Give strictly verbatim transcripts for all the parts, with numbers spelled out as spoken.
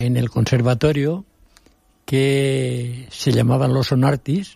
en el conservatorio que se llamaban los Sonartis,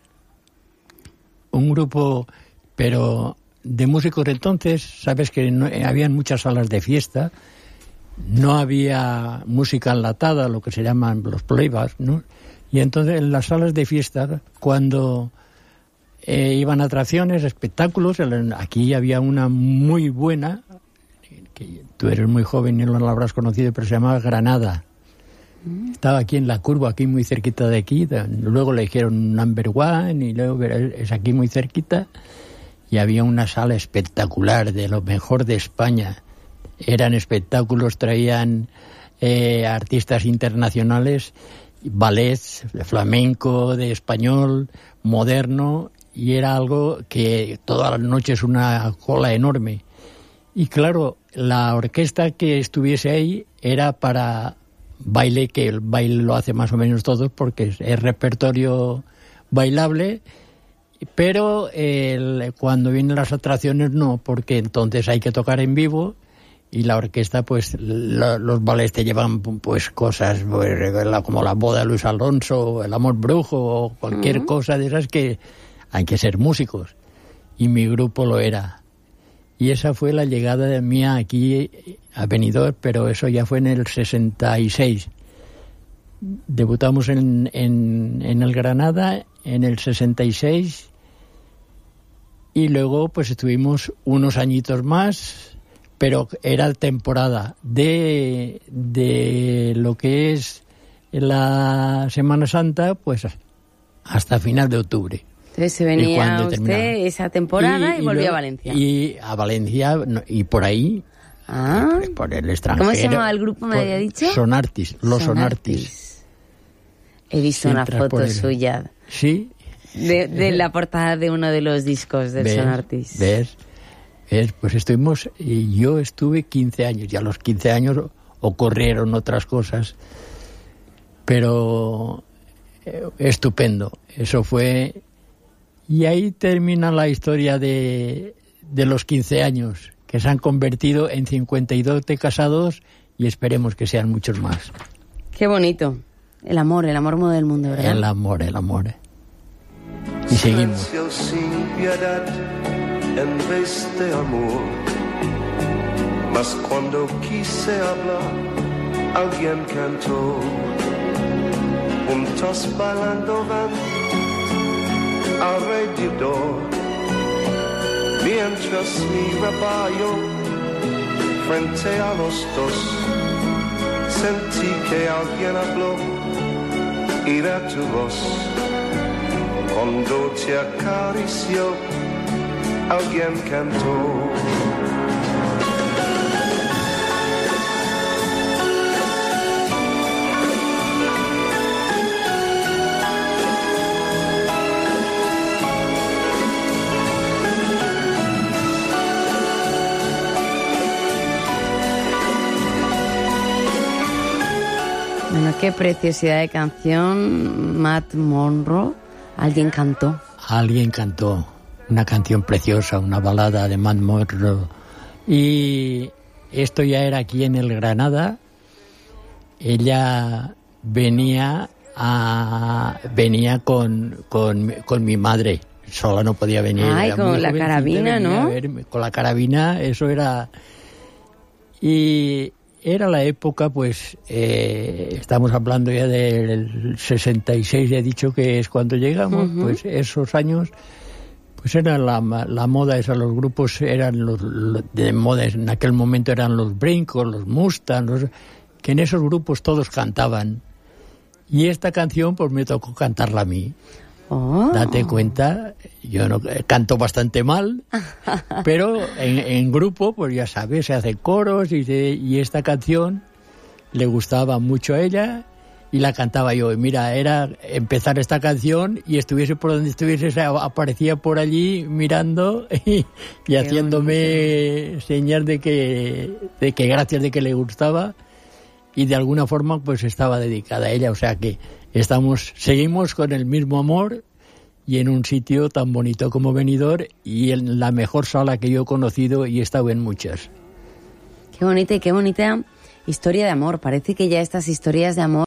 un grupo, pero de músicos. Entonces, sabes que no, habían muchas salas de fiesta, no había música enlatada, lo que se llaman los playbacks, ¿no? Y entonces en las salas de fiesta, cuando eh, iban atracciones, espectáculos, aquí había una muy buena, que tú eres muy joven y no la habrás conocido, pero se llamaba Granada. Estaba aquí en la curva, aquí muy cerquita de aquí. Luego le dijeron Number One y luego es aquí muy cerquita. Y había una sala espectacular, de lo mejor de España. Eran espectáculos, traían eh, artistas internacionales, ballets, de flamenco, de español, moderno, y era algo que todas las noches una cola enorme. Y claro, la orquesta que estuviese ahí era para baile, que el baile lo hace más o menos todos porque es, es repertorio bailable, pero el, cuando vienen las atracciones no, porque entonces hay que tocar en vivo y la orquesta, pues la, los ballets te llevan pues cosas pues, la, como la boda de Luis Alonso, el amor brujo o cualquier uh-huh. cosa de esas, que hay que ser músicos, y mi grupo lo era. Y esa fue la llegada de mía aquí a Benidorm, pero eso ya fue en el sesenta y seis. Debutamos en, en, en el Granada en el sesenta y seis y luego pues estuvimos unos añitos más, pero era temporada de, de lo que es la Semana Santa, pues hasta final de octubre. Entonces se venía usted esa temporada y, y, y volvió luego, a Valencia. Y a Valencia y por ahí, ah. por, por el extranjero. ¿Cómo se llamaba el grupo, me había dicho? Sonartis, los Sonartis. Sonartis. He visto una foto suya. Sí. De, de la portada de uno de los discos del ¿Ves? Sonartis. ¿Ves? ¿Ves? Pues estuvimos, y yo estuve quince años, y a los quince años ocurrieron otras cosas, pero eh, estupendo. Eso fue... Y ahí termina la historia de, de los quince años, que se han convertido en cincuenta y dos de casados, y esperemos que sean muchos más. Qué bonito. El amor, el amor mueve el mundo, ¿verdad? El amor, el amor. Y seguimos. Sin piedad en vez de amor, mas cuando quise hablar, alguien cantó. Juntos bailando van alrededor, mientras miraba yo frente a los dos, sentí que alguien habló y era tu voz. Cuando te acarició, alguien cantó. Bueno, qué preciosidad de canción, Matt Monro. Alguien cantó. Alguien cantó. Una canción preciosa, una balada de Matt Monro. Y esto ya era aquí en el Granada. Ella venía a venía con, con, con mi madre. Sola no podía venir. Ay, con la carabina, ¿no? Verme. Con la carabina, eso era... Y... Era la época, pues, eh, estamos hablando ya del sesenta y seis, ya he dicho que es cuando llegamos, uh-huh. Pues esos años, pues era la, la moda esa, los grupos eran los, los de moda, en aquel momento eran los Brincos, los Mustang, los, que en esos grupos todos cantaban. Y esta canción, pues me tocó cantarla a mí. Oh. Date cuenta, yo no canto bastante mal, pero en, en grupo, pues ya sabes, se hacen coros y, se, y esta canción le gustaba mucho a ella y la cantaba yo. Y mira, era empezar esta canción y estuviese por donde estuviese, aparecía por allí mirando y, y haciéndome señas de que, de que gracias, de que le gustaba, y de alguna forma pues estaba dedicada a ella, o sea que estamos, seguimos con el mismo amor y en un sitio tan bonito como Benidorm y en la mejor sala que yo he conocido y he estado en muchas. Qué bonita y qué bonita historia de amor. Parece que ya estas historias de amor